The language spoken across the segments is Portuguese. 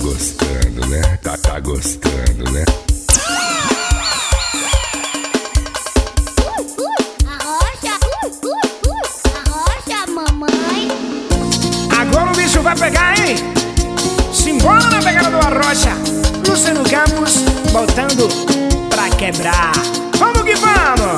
gostando, né? Tá gostando, né? Arrocha, mamãe. Agora o bicho vai pegar, hein? Simbora na pegada do Arrocha. Luciano Campos voltando pra quebrar. Vamos que vamos!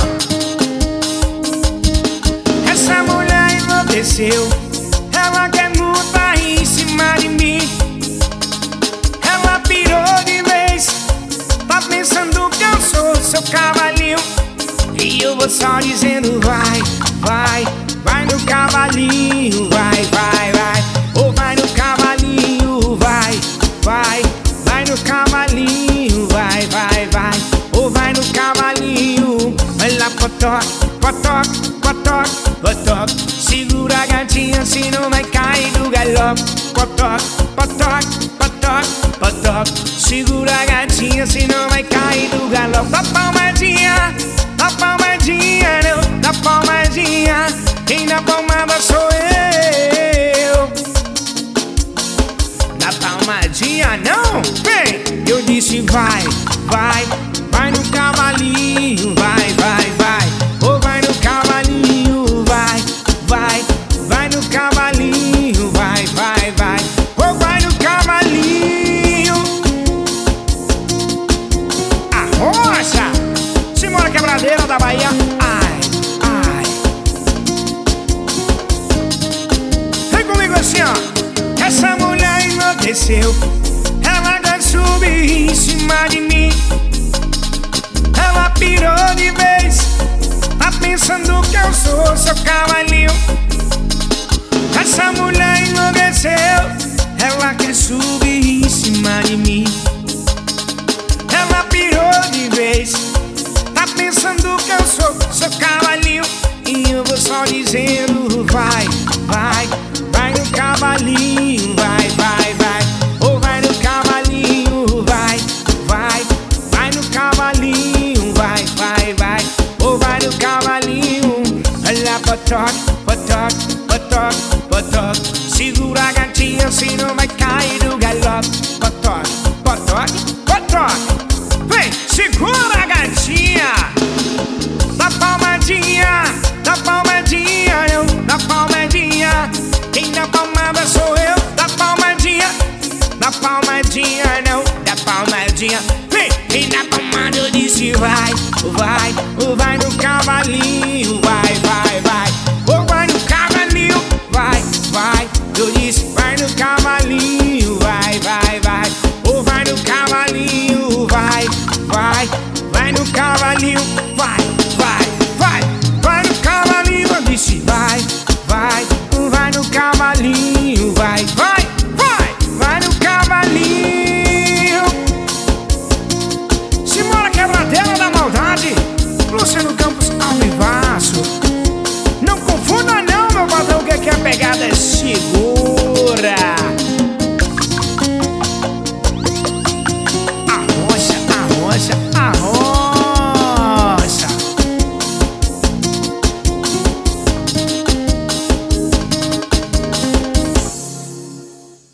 Essa mulher enlouqueceu. Ela quer lutar em cima de mim. Ela pirou de vez. Tá pensando que eu sou seu cavalinho. E eu vou só dizendo vai, vai, vai no cavalinho. Vai, vai, vai. Ou vai no cavalinho. Vai, vai, vai no cavalinho. Vai, vai, vai. Ou vai no cavalinho. Vai lá, potoque, potoque, potoque, potoque. Segura a gatinha, senão vai cair do galope. Potoque, potoque, potoque, potoque. Segura a gatinha, senão vai cair do galope. Dá palmadinha, não, dá palmadinha. Quem dá palmada sou eu. Dá palmadinha não? Vem! Eu disse vai, vai, vai no cavalinho. Vai, vai, vai. Ou vai no cavalinho. Vai, vai, vai no cavalinho. Vai, vai, vai. Ou vai no cavalinho. Arrocha! Simbora, quebradeira da Bahia. Ai, ai. Vem comigo assim, ó. Essa mulher enlouqueceu. Ela quer subir em cima de mim. Ela pirou de vez. Tá pensando que eu sou seu cavalinho. Essa mulher enlouqueceu. Ela quer subir em cima de mim. Ela pirou de vez. Tá pensando que eu sou seu cavalinho. E eu vou só dizendo vai, vai, vai no cavalinho. Vai, vai, vai. Ou vai no cavalinho. Vai, vai, vai no cavalinho. Vai, vai, vai. Ou vai no cavalinho. Olha, potoque, potoque, potoque, potoque. Segura a gatinha, senão vai cair do galope. Potoque, potoque, potoque. Vem, segura a gatinha. Dá palmadinha, dá palmadinha, eu, dá palmadinha. Quem dá palmada sou eu. Dá palmadinha, dá palmadinha, não, dá palmadinha. Vem, quem dá palmada eu disse vai, vai, vai no cavalinho. Vai, vai, vai. Ou vai no cavalinho. Vai, vai. Eu disse vai no cavalinho. Vai, vai, vai. Ou vai no cavalinho. Vai, vai, vai no cavalinho. Vai, vai, vai, vai no cavalinho. Eu disse vai, vai, vai no cavalinho.